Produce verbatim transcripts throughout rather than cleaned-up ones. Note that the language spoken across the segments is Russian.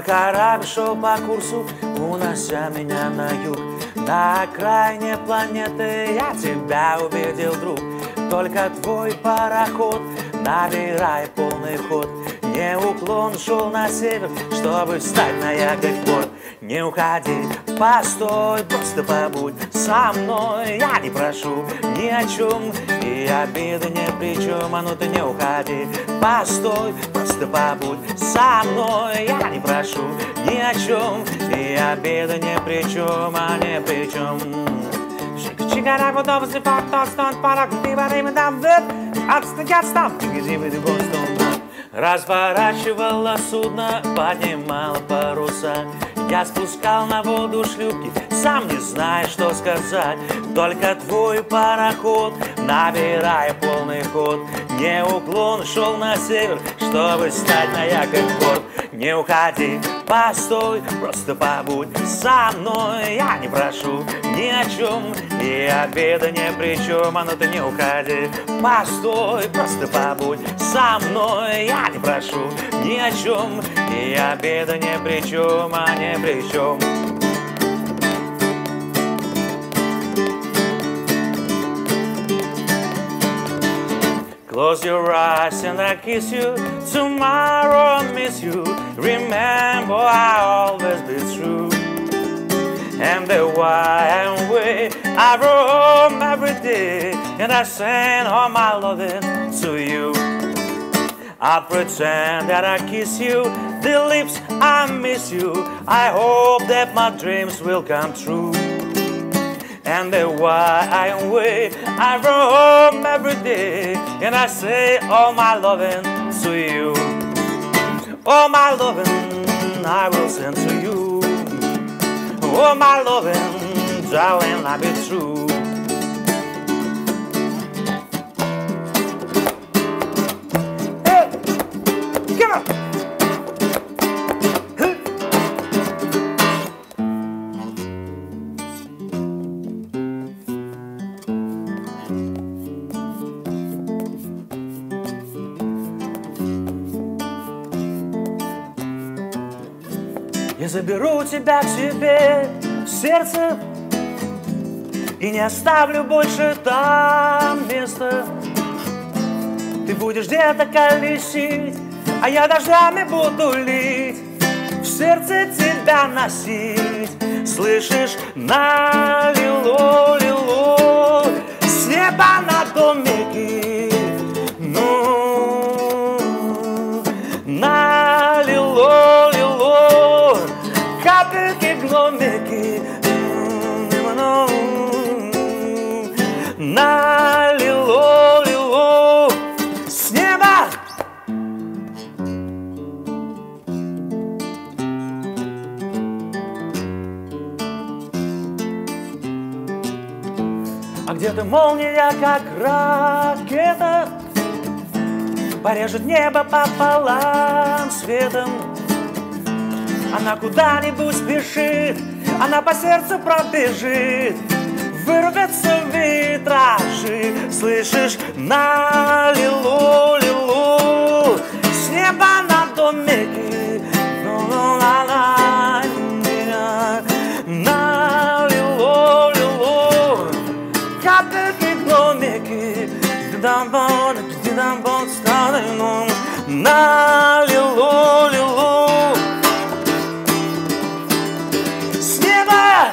Мой корабль шел по курсу, унося меня на юг. На окраине планеты я тебя увидел, друг. Только твой пароход, набирая полный ход, неуклонно шел на север, чтобы встать на якорь-порт. Не уходи, постой, просто побудь со мной. Я не прошу ни о чем, и обиды ни при чем. А ну ты не уходи, постой, просто побудь со мной. Я не прошу ни о чем, и обиды ни при чем, а ни при чем. Разворачивала судно, поднимала паруса. Я спускал на воду шлюпки, сам не зная, что сказать. Только твой пароход, набирая полный ход, неуклонно шел на север, чтобы встать на якорь-порт. Не уходи, постой, просто побудь со мной. Я не прошу ни о чем, и обеда ни при чем. А ну ты не уходи, постой, просто побудь со мной. Я не прошу ни о чем, и обеда ни при чем, а ни при чем. Close your eyes and I kiss you. Tomorrow I miss you. Remember I'll always be true. And the why and way I roam every day, and I send all my loving to you. I pretend that I kiss you, the lips I miss you. I hope that my dreams will come true. And the why I wait, I roam every day, and I say all my loving to you. All my loving I will send to you. All my loving, darling, I'll be true. Hey, come on. Я заберу тебя к себе в сердце и не оставлю больше там места. Ты будешь где-то колесить, а я дождями буду лить, в сердце тебя носить. Слышишь, налило, лило с неба на домики. Ну, налило, лило капельки, гномики. Налило, лило с неба. А где-то молния, как ракета, порежет небо пополам светом. Она куда-нибудь спешит, она по сердцу пробежит, вырвется витражи. Слышишь, налило, лило с неба на домики. Налило, лило капельки, гномики. Налило, лило с неба.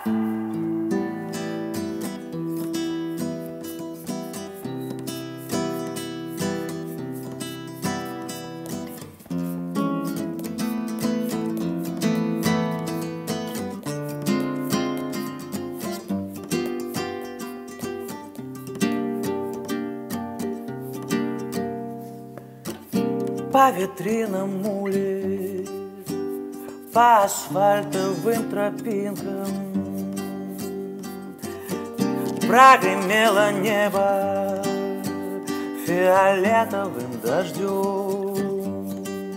По витринам мули, по асфальтовым тропинкам прогремело небо фиолетовым дождем.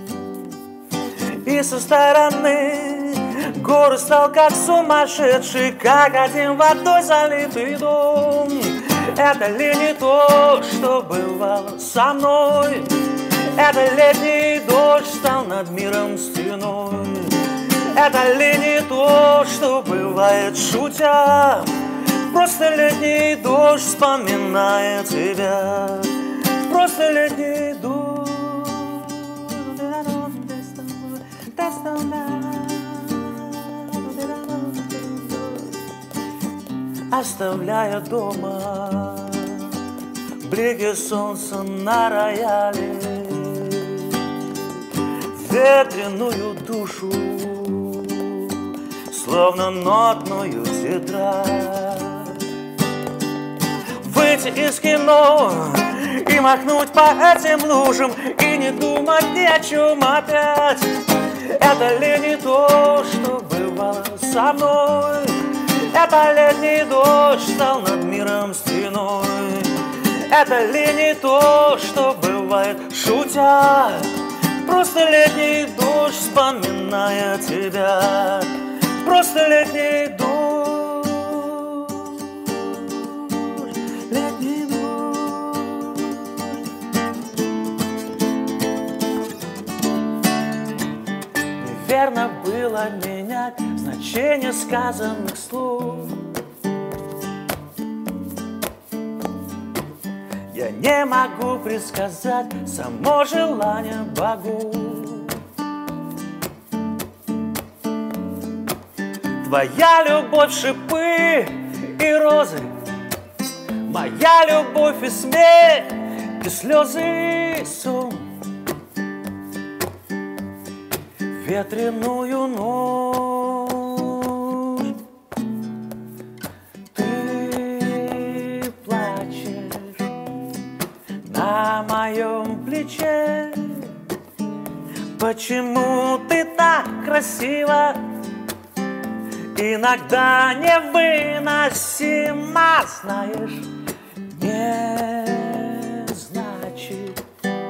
И со стороны город стал как сумасшедший, как один водой залитый дом. Это ли не то, что бывало со мной? Это летний дождь стал над миром стеной. Это ли не то, что бывает шутя? Просто летний дождь вспоминает тебя. Просто летний дождь оставляя дома блики солнца на рояле, ветреную душу, словно нотную тетрадь. Выйти из кино и махнуть по этим лужам, и не думать ни о чем опять. Это ли не то, что бывало со мной? Это летний дождь стал над миром стеной. Это ли не то, что бывает шутя? Просто летний дождь вспоминая тебя. Просто летний дождь, летний дождь. Неверно было менять значение сказанных слов. Я не могу предсказать само желание богов. Твоя любовь шипы и розы, моя любовь и смех, и слезы и сон. Ветреную ночь ты плачешь на моем плече. Почему ты так красива? Иногда невыносимо, знаешь, не значит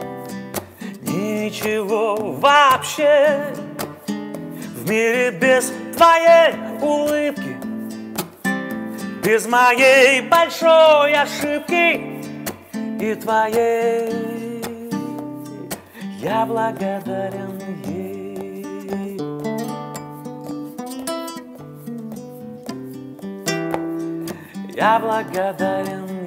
ничего вообще в мире без твоей улыбки, без моей большой ошибки и твоей. Я благодарен ей. Я благодарен